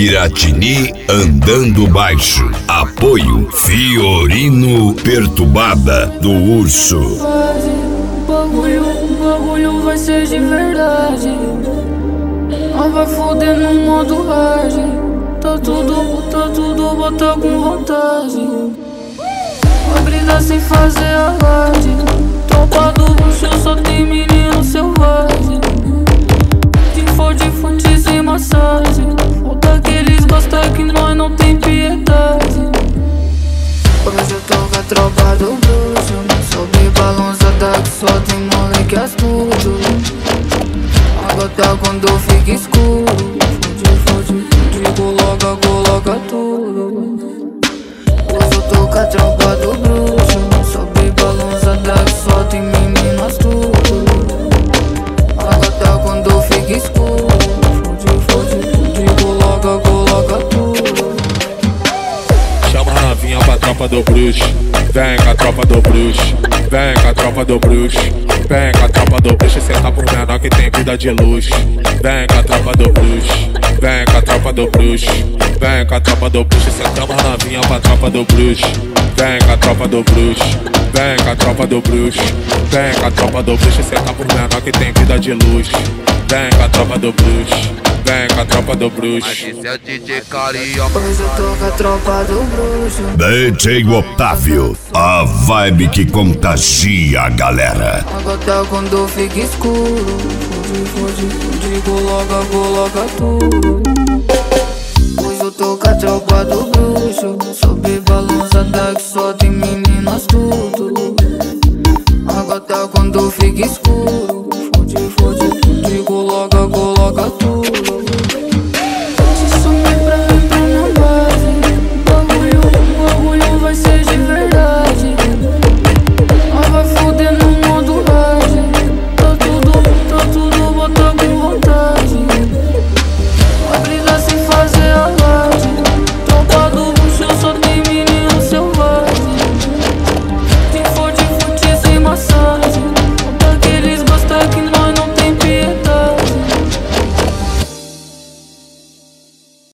Piratini andando baixo. Apoio Fiorino Perturbada do Urso. O bagulho vai ser de verdade. Nós vai foder no modo hard. Tá tudo, bota com vontade. Vai brilhar sem fazer alarde. Tropa do bucho, só tem menino selvagem. De fonte sem massagem. Falta que eles gostam que nós não tem piedade. Hoje eu tô com a tropa do bruxo. Sobe balançada que só tem moleque astuto. Agora quando fica escuro. Fode, coloca tudo. Hoje eu tô com a tropa do bruxo. Sobe balançada que só tem menino astuto. Agora quando fica escuro. Fode, coloca tudo. Chama a novinha pra tropa do bruxo. Vem com a tropa do bruxo. Vem com a tropa do bruxo. Vem com a tropa do bruxo. Cê tá por menor que tem vida de luxo. Vem com a tropa do bruxo. Vem com a tropa do bruxo. Vem com a tropa do bruxo. Cê chama a novinha pra tropa do bruxo. Vem com a tropa do bruxo. Vem com a tropa do bruxo. Vem com a tropa do bruxo. Cê tá por menor que tem vida de luxo. Vem com a tropa do bruxo. Vem com a tropa do bruxo. Esse é o DJ Carioca. Hoje eu tô com a tropa do bruxo. DJ Otávio, a vibe que contagia a galera. Agora quando fica escuro. Fode, coloca tudo. Hoje eu tô com a tropa do bruxo. Sobe balançada que só tem meninas tudo. Agora quando fica escuro.